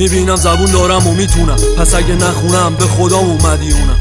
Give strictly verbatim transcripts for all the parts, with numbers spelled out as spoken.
میبینم زبون دارم و میتونم، پس اگه نخونم به خودم مدیونم.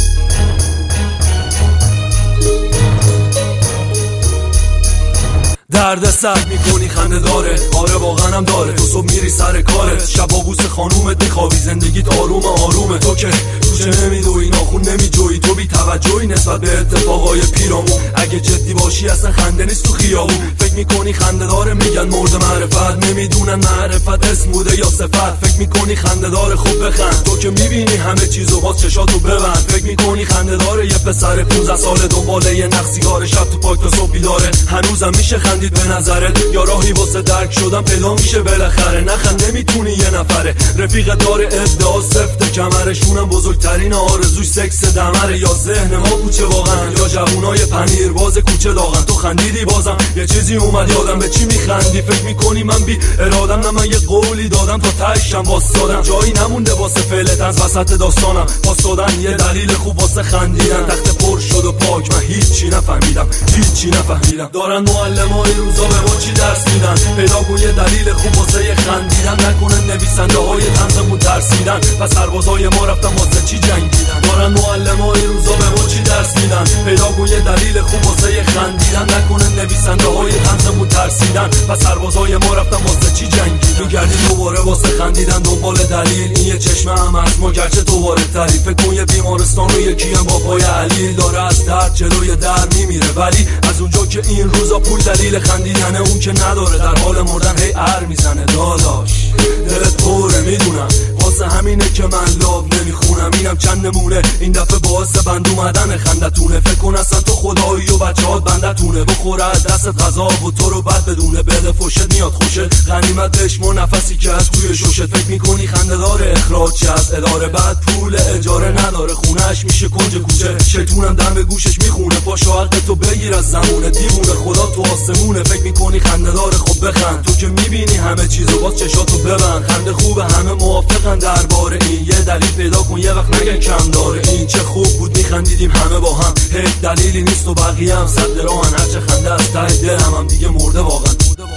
درد سر میکنی خنده داره، آره واقعا هم داره. تو صبح میری سر کارت، شب با بوس خانومت میخوابی، زندگیت آروم آرومه. تو که کوچه نمیدوی، ناخون نمیجوی، تو بی توجهی نسبت به اتفاقای پیرامون. اگه جدی باشی اصلا خنده نیست تو خیابون. فکر میکنی خنده داره، میگن مرد معرفت، نمیدونن معرفت اسم بوده یا صفت. فکر میکنی خنده داره، خوب بخند. تو که میبینی همه چیزو، باز چشاتو ببند. فکر میکنی خنده داره، یه پسر پونزده ساله دنباله یه نقصیگاره، شب تو پاک تا صبح بیداره. هنوزم میشه خندید به نظرت، یا راهی واسه درک شدن پیدا میشه بالاخره. نخند نمیتونی یه نفره، رفیق داره ادعا سفته کمرشونم بزرگترین آرزوش سکس دمره. یا ذهن ما کوچه واقعا، یا جوونای پنیر باز کوچه داغن. تو خندیدی بازم یه چیزی اومد یادم، به چی میخندی؟ فکر میکنی من بی ارادم؟ نه من یه قولی دادم تا تهشم واسادم، جایی نمونده واسه فعلت از وسط داستانم. پاسدادن یه دلیل خوب واسه خندیدن، تخت پر شد و پاک، من هیچی نفهمیدم، هیچی نفهمیدم. دارن معلمای روزا به ما چی درس میدن؟ پیدا کن یه دلیل خوب واسه خندیدن، نکنه نویسنده های طنزمون ترسیدن. پس سربازای ما رفتن واسه چی جنگیدن؟ دارن معلمای روزا به ما چی درس میدن؟ پیدا کن یه دلیل خوب واسه خندیدن، نکنه نویسنده های طنزمون ترسیدن. پس سربازای ما رفتن واسه چی جنگیدن؟ میگردی دوباره واسه خندیدن دنبال دلیل، این یه چشمه هم از ما گرچه دوباره تعریف. فکر کن یه بیمارستان و یکی هم با پای علیل داره از درد جلوی در میمیره، ولی از اونجا که این روزا پول دلیل خندیدنه، اون که نداره در حال مردن هی ار میزنه. داداش دلت پره میدونم، واسه همینه که من لاب نمیخونم. اینم چند نمونه این دفعه باعث بند اومدن خندتونه. فکر کن اصلا تو خدایی و بچه‌هات بندتونه، بخوره از دستت غذا و تو رو بد بدونه. بده فوشت میاد خوشت، غنیمت بشمر نفسی که از توی شوشت. فکر میکنی خنده داره، اخراج چه از اداره، بعد پول اجاره نداره، خونهش میشه کنج کوچه. شیطونم دم به گوشش میخونه، پاشو حق تو بگیر از زمونه. دیوونه خدا تو آسمونه، فکر میکنی خنده داره، خب بخند. تو که میبینی همه چیزو، باز چشاتو ببند. خنده خوبه، همه موافقن درباره این، یه دلیل پیدا کن یه وقت نگن کم داره این. چه خوب بود میخندیدیم همه با هم، هیچ دلیلی نیست و بقیه هم صد راهن. هرچه خنده از ته دلم هم دیگه مرده واقعا.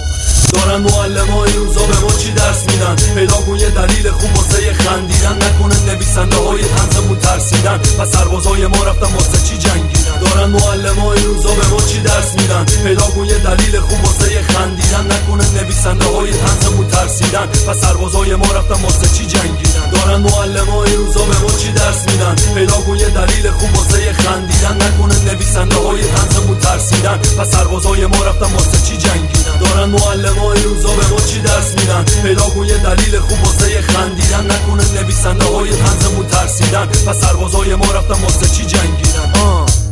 دارن معلمای روزا به ما چی درس میدن؟ پیدا کن یه دلیل خوب واسه خندیدن، نکنه نویسنده های طنزمون ترسیدن. پس سربازای ما رفتن واسه چی جنگیدن؟ دارن معلمای روزا به ما چی درس میدن؟ پیدا کن یه دلیل خوب واسه خندیدن، نکنه نویسنده های طنزمون ترسیدن. پس سربازای ما رفتن واسه چی جنگیدن؟ دارن معلمای روزا به ما چی درس میدن؟ پیدا کن یه دلیل خوب واسه خندیدن، نکنه نویسنده های طنزمون ترسیدن. پس سربازای ما رفتن واسه چی جنگیدن؟ دارن معلمای روزا به ما چی درس میدن؟ پیدا کن یه دلیل خوب واسه خندیدن، نکنه نویسنده های طنزمون ترسیدن. پس سربازای ما رفتن واسه چی جنگیدن؟ آه